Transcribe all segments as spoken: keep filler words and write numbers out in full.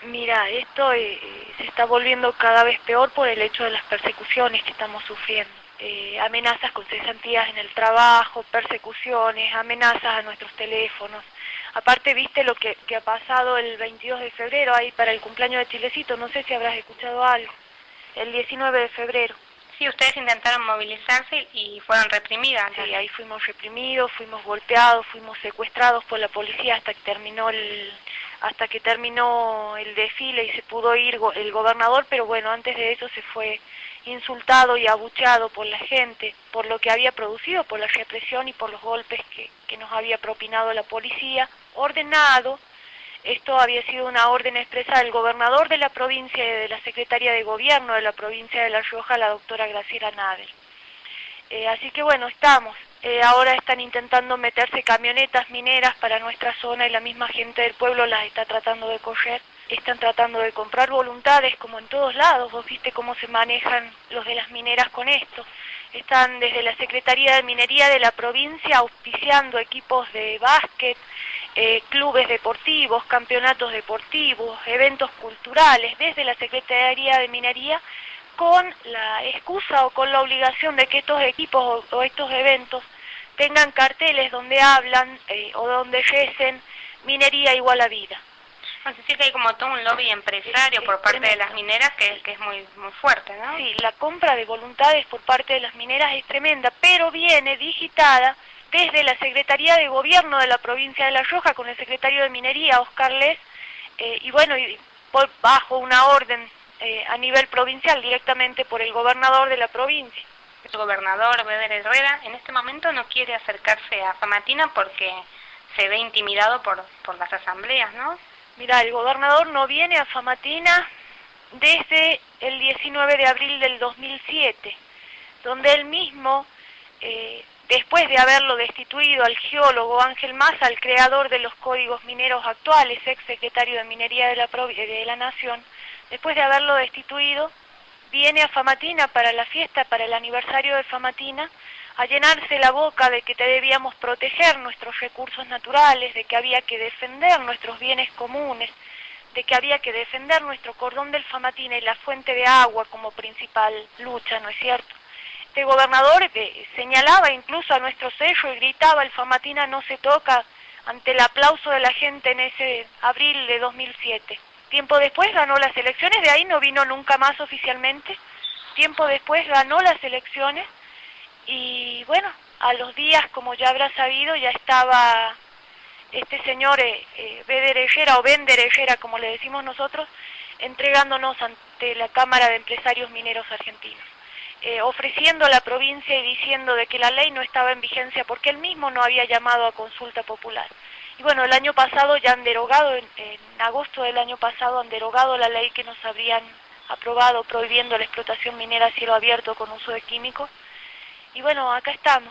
Mira, esto eh, se está volviendo cada vez peor por el hecho de las persecuciones que estamos sufriendo. Eh, amenazas con cesantías en el trabajo, persecuciones, amenazas a nuestros teléfonos. Aparte, viste lo que, que ha pasado el veintidós de febrero ahí para el cumpleaños de Chilecito, no sé si habrás escuchado algo, el diecinueve de febrero. Sí, ustedes intentaron movilizarse y fueron reprimidas. Sí, ahí fuimos reprimidos, fuimos golpeados, fuimos secuestrados por la policía hasta que terminó el hasta que terminó el desfile y se pudo ir go el gobernador, pero bueno, antes de eso se fue insultado y abucheado por la gente, por lo que había producido, por la represión y por los golpes que, que nos había propinado la policía, ordenado. Esto había sido una orden expresa del gobernador de la provincia y de la secretaria de gobierno de la provincia de La Rioja, la doctora Graciela Nader. Eh, así que bueno, estamos. Eh, ahora están intentando meterse camionetas mineras para nuestra zona y la misma gente del pueblo las está tratando de correr. Están tratando de comprar voluntades como en todos lados. Vos viste cómo se manejan los de las mineras con esto. Están desde la Secretaría de Minería de la provincia auspiciando equipos de básquet, eh, clubes deportivos, campeonatos deportivos, eventos culturales, desde la Secretaría de Minería, con la excusa o con la obligación de que estos equipos o, o estos eventos tengan carteles donde hablan eh, o donde recen minería igual a vida. Es decir, que hay como todo un lobby empresario es, por es parte tremendo. de las mineras que, que es muy muy fuerte, ¿no? Sí, la compra de voluntades por parte de las mineras es tremenda, pero viene digitada desde la Secretaría de Gobierno de la provincia de La Rioja con el secretario de Minería, Oscar Les, eh, y bueno, y por, bajo una orden eh, a nivel provincial directamente por el gobernador de la provincia. El gobernador Beder Herrera en este momento no quiere acercarse a Famatina porque se ve intimidado por, por las asambleas, ¿no? Mira, el gobernador no viene a Famatina desde el diecinueve de abril del dos mil siete, donde él mismo, eh, después de haberlo destituido al geólogo Ángel Massa, el creador de los códigos mineros actuales, ex secretario de Minería de la, de la Nación, después de haberlo destituido, viene a Famatina para la fiesta, para el aniversario de Famatina, a llenarse la boca de que debíamos proteger nuestros recursos naturales, de que había que defender nuestros bienes comunes, de que había que defender nuestro cordón del Famatina y la fuente de agua como principal lucha, ¿no es cierto? Este gobernador eh, señalaba incluso a nuestro sello y gritaba: el Famatina no se toca, ante el aplauso de la gente en ese abril de dos mil siete. Tiempo después ganó las elecciones, de ahí no vino nunca más oficialmente. Tiempo después ganó las elecciones y bueno, a los días, como ya habrá sabido, ya estaba este señor eh, eh, Beder Herrera, o Bender Herrera, como le decimos nosotros, entregándonos ante la Cámara de Empresarios Mineros Argentinos, eh, ofreciendo a la provincia y diciendo de que la ley no estaba en vigencia porque él mismo no había llamado a consulta popular. Y bueno, el año pasado ya han derogado, en, en agosto del año pasado han derogado la ley que nos habrían aprobado prohibiendo la explotación minera a cielo abierto con uso de químicos. Y bueno, acá estamos,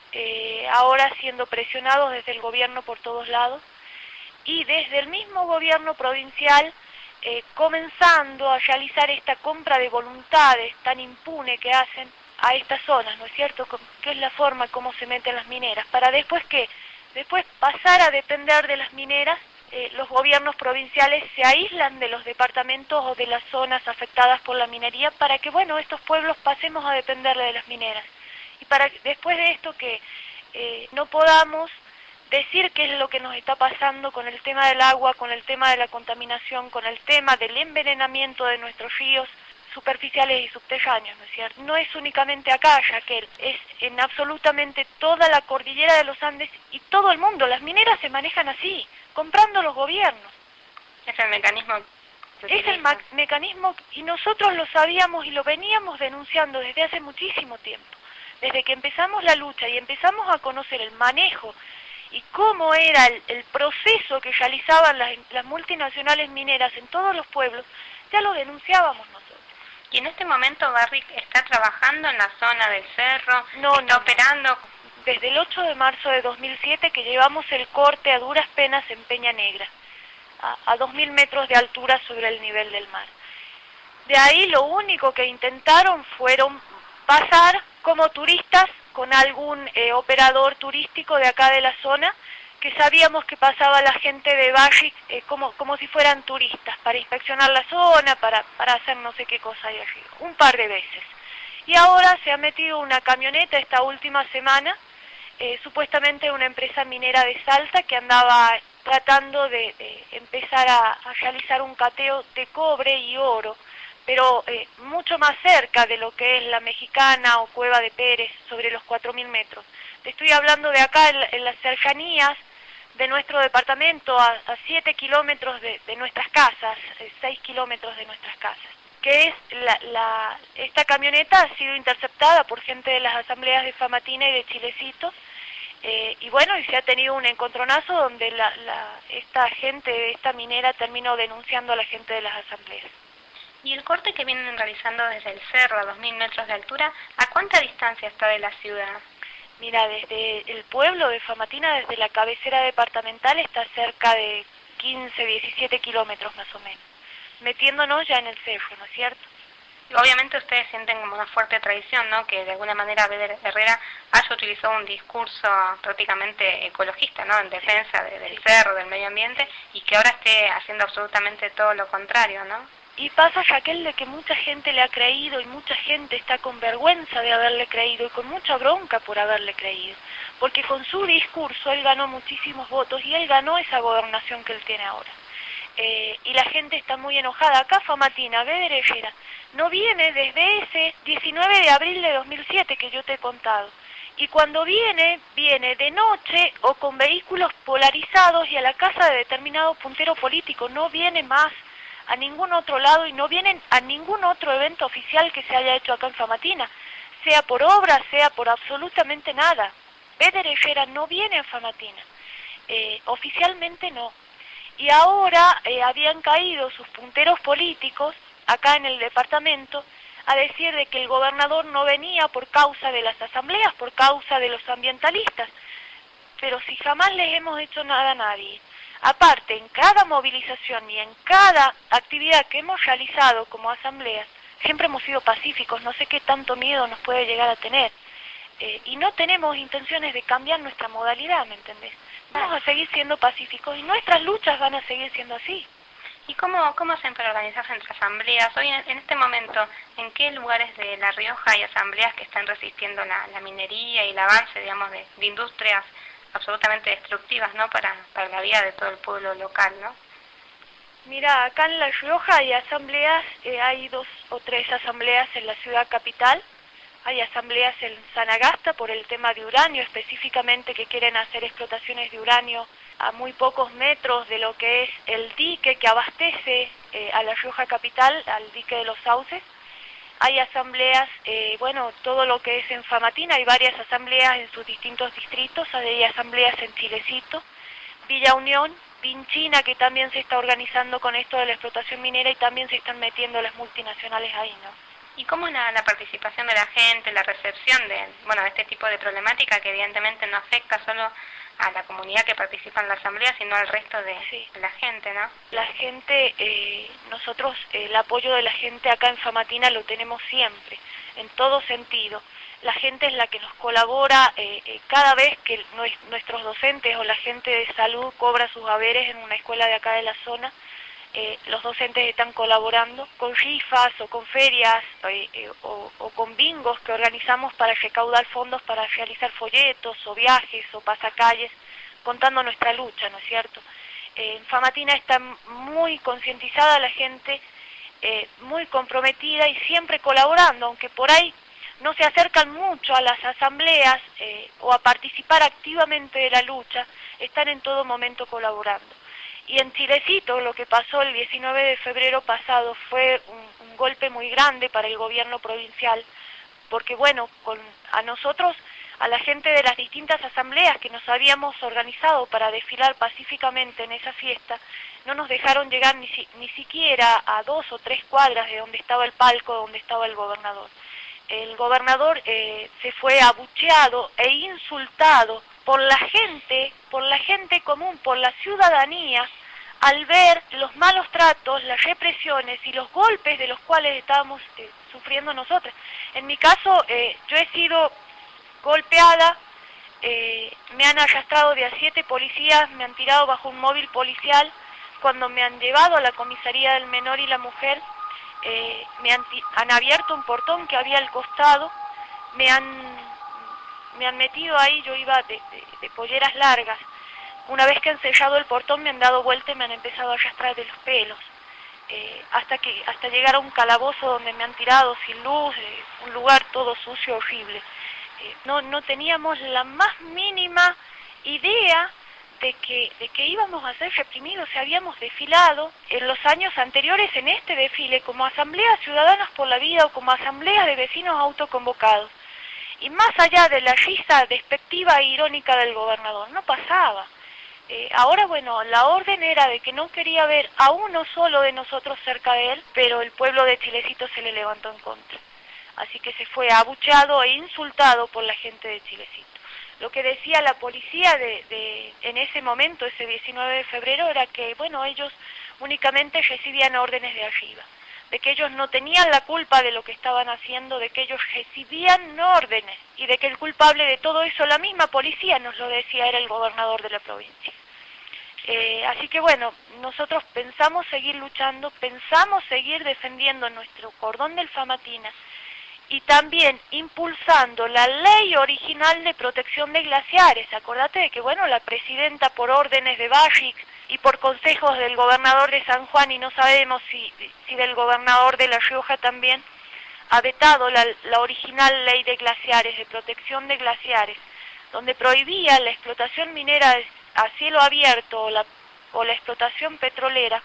eh, ahora siendo presionados desde el gobierno por todos lados y desde el mismo gobierno provincial eh, comenzando a realizar esta compra de voluntades tan impune que hacen a estas zonas, ¿no es cierto? Que es la forma como se meten las mineras, para después que después pasar a depender de las mineras. Eh, los gobiernos provinciales se aíslan de los departamentos o de las zonas afectadas por la minería para que, bueno, estos pueblos pasemos a depender de las mineras. Y para después de esto que eh, no podamos decir qué es lo que nos está pasando con el tema del agua, con el tema de la contaminación, con el tema del envenenamiento de nuestros ríos superficiales y subterráneos, ¿no es cierto? No es únicamente acá, Raquel, es en absolutamente toda la cordillera de los Andes y todo el mundo. Las mineras se manejan así, comprando los gobiernos. Es el mecanismo. Es el mecanismo y nosotros lo sabíamos y lo veníamos denunciando desde hace muchísimo tiempo. Desde que empezamos la lucha y empezamos a conocer el manejo y cómo era el, el proceso que realizaban las, las multinacionales mineras en todos los pueblos, ya lo denunciábamos nosotros. ¿Y en este momento Barrick está trabajando en la zona del cerro? No, ¿Está no, operando? Desde el ocho de marzo de dos mil siete que llevamos el corte a duras penas en Peña Negra, a, a dos mil metros de altura sobre el nivel del mar. De ahí lo único que intentaron fueron pasar como turistas con algún eh, operador turístico de acá de la zona porque sabíamos que pasaba la gente de Barrick eh, como, como si fueran turistas, para inspeccionar la zona, para, para hacer no sé qué cosa ahí arriba, un par de veces. Y ahora se ha metido una camioneta esta última semana, eh, supuestamente una empresa minera de Salta que andaba tratando de, de empezar a, a realizar un cateo de cobre y oro, pero eh, mucho más cerca de lo que es la Mexicana o Cueva de Pérez, sobre los cuatro mil metros. Te estoy hablando de acá en, en las cercanías de nuestro departamento, a, a siete kilómetros de, de nuestras casas, seis kilómetros de nuestras casas. Que es la, la, esta camioneta ha sido interceptada por gente de las asambleas de Famatina y de Chilecito, eh, y bueno, y se ha tenido un encontronazo donde la, la, esta gente de esta minera terminó denunciando a la gente de las asambleas. ¿Y el corte que vienen realizando desde el cerro a dos mil metros de altura, a cuánta distancia está de la ciudad? Mira, desde el pueblo de Famatina, desde la cabecera departamental, está cerca de quince, diecisiete kilómetros más o menos, metiéndonos ya en el cerro, ¿no es cierto? Obviamente ustedes sienten como una fuerte traición, ¿no? Que de alguna manera Beder Herrera haya utilizado un discurso prácticamente ecologista, ¿no? En defensa de, del cerro, del medio ambiente, y que ahora esté haciendo absolutamente todo lo contrario, ¿no? Y pasa, Raquel, de que mucha gente le ha creído y mucha gente está con vergüenza de haberle creído y con mucha bronca por haberle creído. Porque con su discurso él ganó muchísimos votos y él ganó esa gobernación que él tiene ahora. Eh, y la gente está muy enojada. Acá Famatina, Beder Herrera, no viene desde ese diecinueve de abril de dos mil siete que yo te he contado. Y cuando viene, viene de noche o con vehículos polarizados y a la casa de determinado puntero político, no viene más a ningún otro lado y no vienen a ningún otro evento oficial que se haya hecho acá en Famatina, sea por obra, sea por absolutamente nada. Beder Herrera no viene a Famatina, eh, oficialmente no. Y ahora eh, habían caído sus punteros políticos acá en el departamento a decir de que el gobernador no venía por causa de las asambleas, por causa de los ambientalistas, pero si jamás les hemos hecho nada a nadie. Aparte, en cada movilización y en cada actividad que hemos realizado como asambleas, siempre hemos sido pacíficos, no sé qué tanto miedo nos puede llegar a tener. Eh, y no tenemos intenciones de cambiar nuestra modalidad, ¿me entendés? Vamos a seguir siendo pacíficos y nuestras luchas van a seguir siendo así. ¿Y cómo, cómo hacen para organizarse entre asambleas? Hoy, en, en este momento, ¿en qué lugares de La Rioja hay asambleas que están resistiendo la, la minería y el avance, digamos, de, de industrias absolutamente destructivas, ¿no? Para, para la vida de todo el pueblo local, ¿no? Mira, acá en La Rioja hay asambleas, eh, hay dos o tres asambleas en la ciudad capital, hay asambleas en Sanagasta por el tema de uranio, específicamente que quieren hacer explotaciones de uranio a muy pocos metros de lo que es el dique que abastece eh, a La Rioja capital, al dique de los Sauces. Hay asambleas, eh, bueno, todo lo que es en Famatina, hay varias asambleas en sus distintos distritos, hay asambleas en Chilecito, Villa Unión, Vinchina, que también se está organizando con esto de la explotación minera y también se están metiendo las multinacionales ahí, ¿no? ¿Y cómo la, la participación de la gente, la recepción de, bueno, de este tipo de problemática que evidentemente no afecta solo a la comunidad que participa en la asamblea, sino al resto de, sí. de la gente, ¿no? La gente, eh, nosotros eh, el apoyo de la gente acá en Famatina lo tenemos siempre, en todo sentido. La gente es la que nos colabora eh, eh, cada vez que nuestros docentes o la gente de salud cobra sus haberes en una escuela de acá de la zona. Eh, los docentes están colaborando con rifas o con ferias eh, eh, o, o con bingos que organizamos para recaudar fondos para realizar folletos o viajes o pasacalles contando nuestra lucha, ¿no es cierto? Eh, en Famatina está muy concientizada la gente, eh, muy comprometida y siempre colaborando, aunque por ahí no se acercan mucho a las asambleas eh, o a participar activamente de la lucha, están en todo momento colaborando. Y en Chilecito lo que pasó el diecinueve de febrero pasado fue un, un golpe muy grande para el gobierno provincial, porque bueno, con, a nosotros, a la gente de las distintas asambleas que nos habíamos organizado para desfilar pacíficamente en esa fiesta, no nos dejaron llegar ni, si, ni siquiera a dos o tres cuadras de donde estaba el palco, donde estaba el gobernador. El gobernador eh, se fue abucheado e insultado por la gente, por la gente común, por la ciudadanía, al ver los malos tratos, las represiones y los golpes de los cuales estábamos eh, sufriendo nosotros. En mi caso, eh, yo he sido golpeada eh, me han arrastrado de a siete policías, me han tirado bajo un móvil policial. Cuando me han llevado a la comisaría del menor y la mujer, eh, me han, han abierto un portón que había al costado, me han, me han metido ahí, yo iba de, de, de polleras largas. Una vez que han sellado el portón me han dado vuelta y me han empezado a arrastrar de los pelos, eh, hasta que hasta llegar a un calabozo donde me han tirado sin luz, eh, un lugar todo sucio, horrible. Eh, no, no teníamos la más mínima idea de que, de que íbamos a ser reprimidos. O habíamos desfilado en los años anteriores en este desfile como asambleas ciudadanas por la vida o como asambleas de vecinos autoconvocados. Y más allá de la risa despectiva e irónica del gobernador, no pasaba. Eh, ahora, bueno, la orden era de que no quería ver a uno solo de nosotros cerca de él, pero el pueblo de Chilecito se le levantó en contra. Así que se fue abucheado e insultado por la gente de Chilecito. Lo que decía la policía de, de, en ese momento, ese diecinueve de febrero, era que, bueno, ellos únicamente recibían órdenes de arriba, de que ellos no tenían la culpa de lo que estaban haciendo, de que ellos recibían órdenes, y de que el culpable de todo eso, la misma policía nos lo decía, era el gobernador de la provincia. Eh, así que bueno, nosotros pensamos seguir luchando, pensamos seguir defendiendo nuestro cordón del Famatina, y también impulsando la ley original de protección de glaciares. Acordate de que, bueno, la presidenta por órdenes de Barrick y por consejos del gobernador de San Juan, y no sabemos si, si del gobernador de La Rioja también, ha vetado la, la original ley de glaciares, de protección de glaciares, donde prohibía la explotación minera a cielo abierto o la, o la explotación petrolera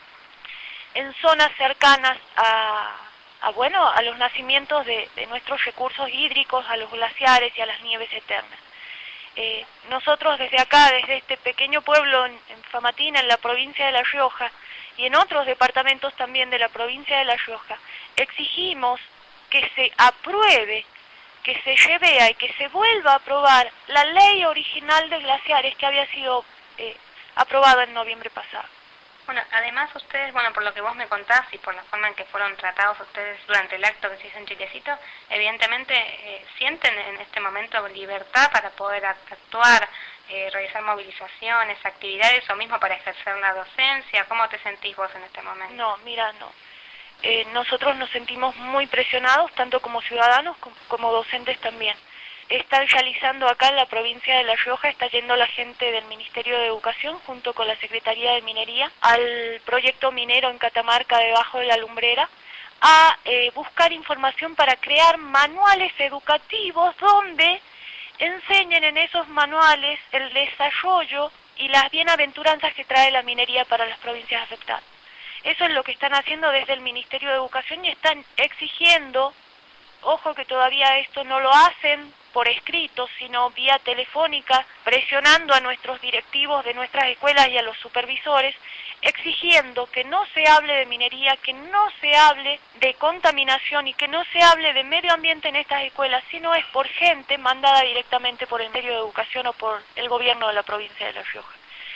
en zonas cercanas a... A, bueno, a los nacimientos de, de nuestros recursos hídricos, a los glaciares y a las nieves eternas. Eh, nosotros desde acá, desde este pequeño pueblo en, en Famatina, en la provincia de La Rioja, y en otros departamentos también de la provincia de La Rioja, exigimos que se apruebe, que se lleve y que se vuelva a aprobar la ley original de glaciares que había sido eh, aprobada en noviembre pasado. Bueno, además ustedes, bueno, por lo que vos me contás y por la forma en que fueron tratados ustedes durante el acto que se hizo en Chilecito, evidentemente eh, sienten en este momento libertad para poder actuar, eh, realizar movilizaciones, actividades o mismo para ejercer la docencia. ¿Cómo te sentís vos en este momento? No, mira, no. Eh, nosotros nos sentimos muy presionados, tanto como ciudadanos como, como docentes también. Están realizando acá en la provincia de La Rioja, está yendo la gente del Ministerio de Educación junto con la Secretaría de Minería al proyecto minero en Catamarca debajo de la lumbrera a eh, buscar información para crear manuales educativos donde enseñen en esos manuales el desarrollo y las bienaventuranzas que trae la minería para las provincias afectadas. Eso es lo que están haciendo desde el Ministerio de Educación y están exigiendo, ojo que todavía esto no lo hacen por escrito, sino vía telefónica, presionando a nuestros directivos de nuestras escuelas y a los supervisores, exigiendo que no se hable de minería, que no se hable de contaminación y que no se hable de medio ambiente en estas escuelas, sino es por gente mandada directamente por el Ministerio de Educación o por el gobierno de la provincia de La Rioja.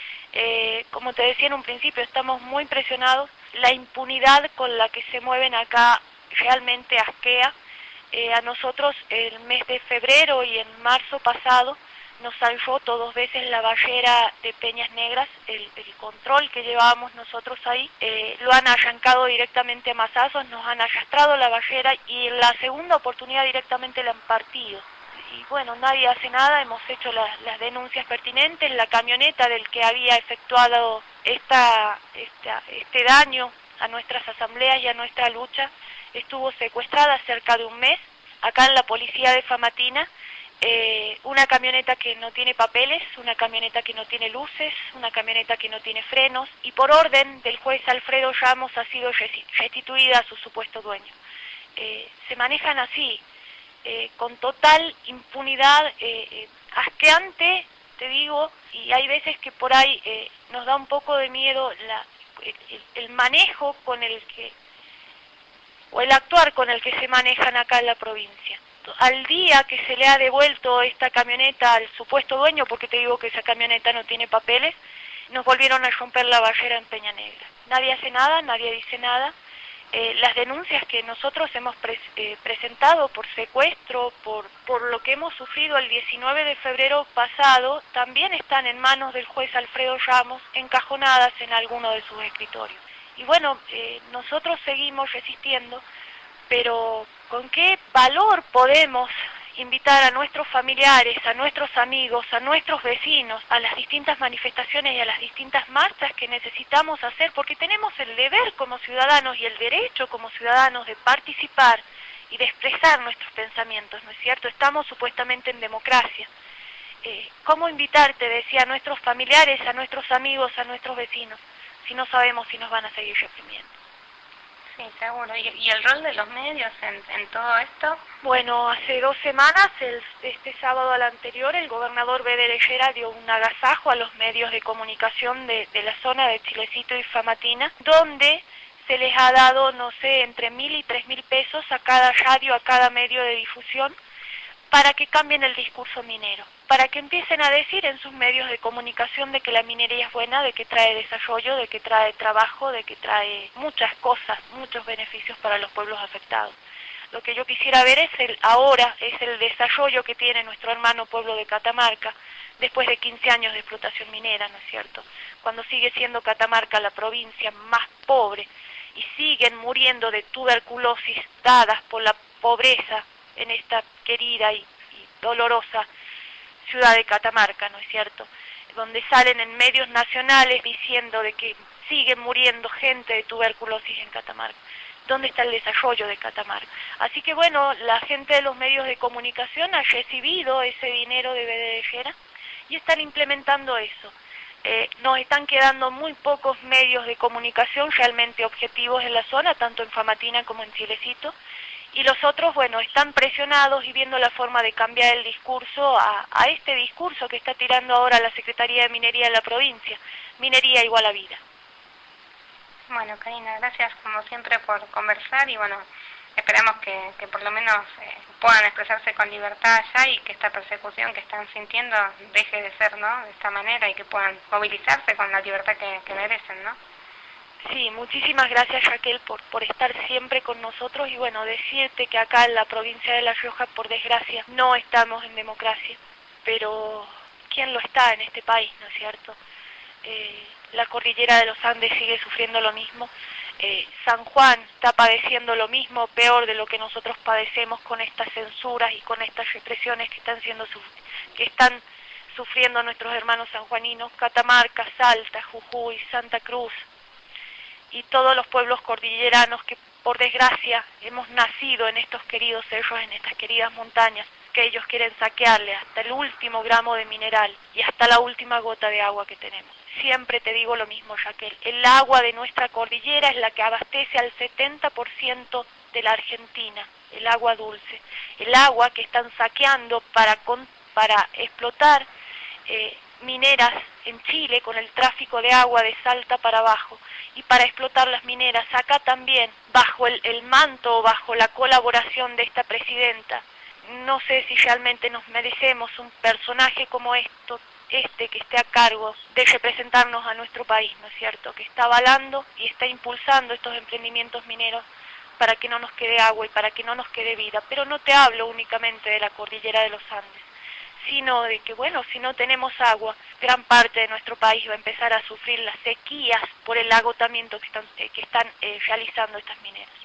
Eh, como te decía en un principio, estamos muy presionados, la impunidad con la que se mueven acá realmente asquea. Eh, a nosotros el mes de febrero y en marzo pasado nos salvó dos veces la barrera de Peñas Negras, el, el control que llevábamos nosotros ahí, eh, lo han arrancado directamente a mazazos, nos han arrastrado la barrera y en la segunda oportunidad directamente la han partido. Y bueno, nadie hace nada, hemos hecho la, las denuncias pertinentes, la camioneta del que había efectuado esta, esta, este daño a nuestras asambleas y a nuestra lucha estuvo secuestrada cerca de un mes, acá en la policía de Famatina, eh, una camioneta que no tiene papeles, una camioneta que no tiene luces, una camioneta que no tiene frenos, y por orden del juez Alfredo Ramos ha sido restituida a su supuesto dueño. Eh, se manejan así, eh, con total impunidad, eh, eh, asqueante, te digo, y hay veces que por ahí eh, nos da un poco de miedo la, el, el manejo con el que o el actuar con el que se manejan acá en la provincia. Al día que se le ha devuelto esta camioneta al supuesto dueño, porque te digo que esa camioneta no tiene papeles, nos volvieron a romper la barrera en Peña Negra. Nadie hace nada, nadie dice nada. Eh, las denuncias que nosotros hemos pre eh, presentado por secuestro, por, por lo que hemos sufrido el diecinueve de febrero pasado, también están en manos del juez Alfredo Ramos, encajonadas en alguno de sus escritorios. Y bueno, eh, nosotros seguimos resistiendo, pero ¿con qué valor podemos invitar a nuestros familiares, a nuestros amigos, a nuestros vecinos, a las distintas manifestaciones y a las distintas marchas que necesitamos hacer? Porque tenemos el deber como ciudadanos y el derecho como ciudadanos de participar y de expresar nuestros pensamientos, ¿no es cierto? Estamos supuestamente en democracia. Eh, ¿Cómo invitarte, decía, a nuestros familiares, a nuestros amigos, a nuestros vecinos, si no sabemos si nos van a seguir reprimiendo? Sí, seguro. ¿Y, y el rol de los medios en, en todo esto? Bueno, hace dos semanas, el, este sábado al anterior, el gobernador Beder Helleira dio un agasajo a los medios de comunicación de, de la zona de Chilecito y Famatina, donde se les ha dado, no sé, entre mil y tres mil pesos a cada radio, a cada medio de difusión, para que cambien el discurso minero, para que empiecen a decir en sus medios de comunicación de que la minería es buena, de que trae desarrollo, de que trae trabajo, de que trae muchas cosas, muchos beneficios para los pueblos afectados. Lo que yo quisiera ver es el ahora, es el desarrollo que tiene nuestro hermano pueblo de Catamarca, después de quince años de explotación minera, ¿no es cierto? Cuando sigue siendo Catamarca la provincia más pobre y siguen muriendo de tuberculosis dadas por la pobreza en esta querida y, y dolorosa ciudad de Catamarca, ¿no es cierto? Donde salen en medios nacionales diciendo de que siguen muriendo gente de tuberculosis en Catamarca. ¿Dónde está el desarrollo de Catamarca? Así que bueno, la gente de los medios de comunicación ha recibido ese dinero de Beder Helleira y están implementando eso. Eh, nos están quedando muy pocos medios de comunicación realmente objetivos en la zona, tanto en Famatina como en Chilecito, y los otros, bueno, están presionados y viendo la forma de cambiar el discurso a, a este discurso que está tirando ahora la Secretaría de Minería de la provincia, minería igual a vida. Bueno, Karina, gracias como siempre por conversar y bueno, esperamos que, que por lo menos eh, puedan expresarse con libertad allá y que esta persecución que están sintiendo deje de ser, ¿no?, de esta manera y que puedan movilizarse con la libertad que, que merecen, ¿no? Sí, muchísimas gracias, Raquel, por, por estar siempre con nosotros y bueno, decirte que acá en la provincia de La Rioja, por desgracia, no estamos en democracia, pero ¿quién lo está en este país, no es cierto? Eh, la cordillera de los Andes sigue sufriendo lo mismo, eh, San Juan está padeciendo lo mismo, peor de lo que nosotros padecemos con estas censuras y con estas represiones que están siendo que están sufriendo nuestros hermanos sanjuaninos, Catamarca, Salta, Jujuy, Santa Cruz y todos los pueblos cordilleranos que por desgracia hemos nacido en estos queridos cerros, en estas queridas montañas, que ellos quieren saquearle hasta el último gramo de mineral y hasta la última gota de agua que tenemos. Siempre te digo lo mismo, Raquel, el agua de nuestra cordillera es la que abastece al setenta por ciento de la Argentina, el agua dulce, el agua que están saqueando para, con, para explotar eh, mineras en Chile con el tráfico de agua de Salta para abajo y para explotar las mineras acá también, bajo el, el manto o bajo la colaboración de esta presidenta. No sé si realmente nos merecemos un personaje como esto, este que esté a cargo de representarnos a nuestro país, ¿no es cierto? Que está avalando y está impulsando estos emprendimientos mineros para que no nos quede agua y para que no nos quede vida. Pero no te hablo únicamente de la cordillera de los Andes, sino de que, bueno, si no tenemos agua, gran parte de nuestro país va a empezar a sufrir las sequías por el agotamiento que están, eh, que están eh, realizando estas mineras.